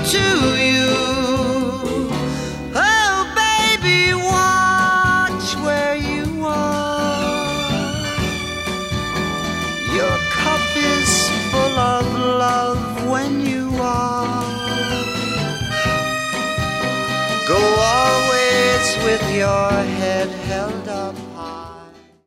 to you. Oh, baby, watch where you are. Your cup is full of love when you are. Go always with your head held up.